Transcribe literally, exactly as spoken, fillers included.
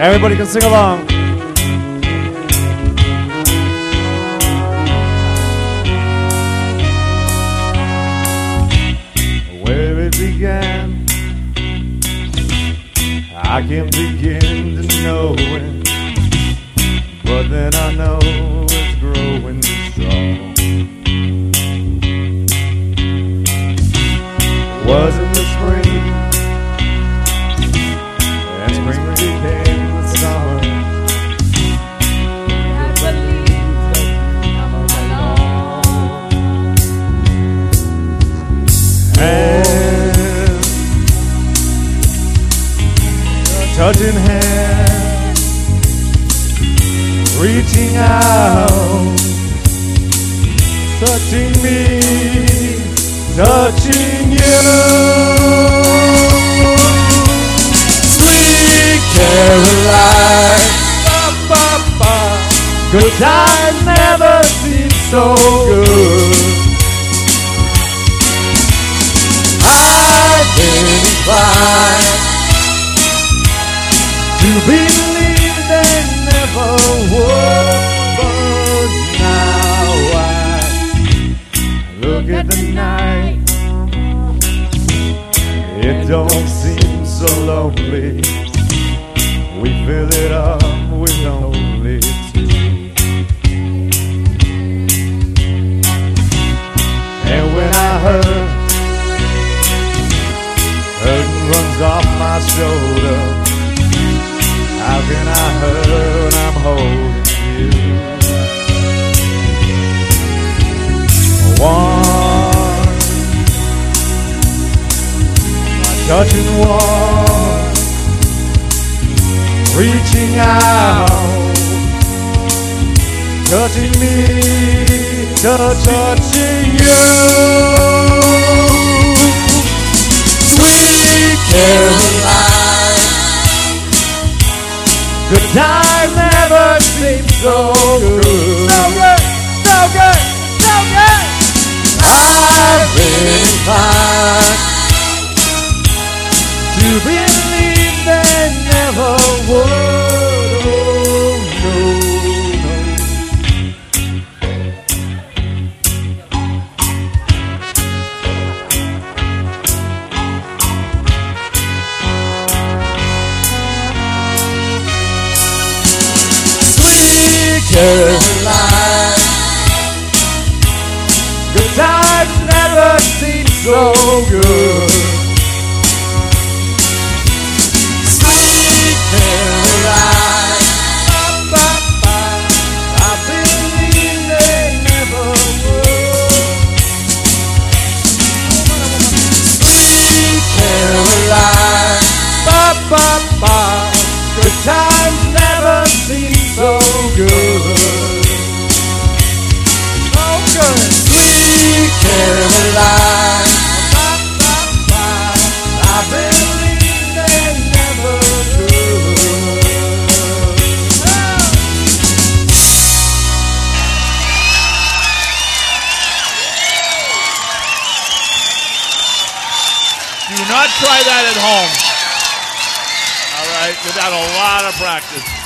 Everybody can sing along. Where it began, I can't begin to know it, but then I know it's growing strong. Was in the spring, and spring became the summer. I believe that you come along. And touching hands, reaching out, touching me, touching you. Sweet Caroline, ba, ba, ba. Good times never seem so good. I've been inclined to believe they never would, but now I look at the night. It don't seem so lonely. We fill it up with only two. And when I heard curtain runs off my shoulder, how can I hurt when I'm holding you? One, touching one, reaching out, touching me, touching you. Sweet Caroline, good times never seem so good. So good, so good, so good. I've been inclined to believe they never would. Oh, no, no. Sweet Caroline, good times never seem so good. Sweet Caroline, ba, ba, ba. I believe they never would. Sweet Caroline, ba, ba, ba. Good times never seem so good. So good. Sweet Caroline, ba, ba, ba. I believe they never could. Do not try that at home. All right, without a lot of practice.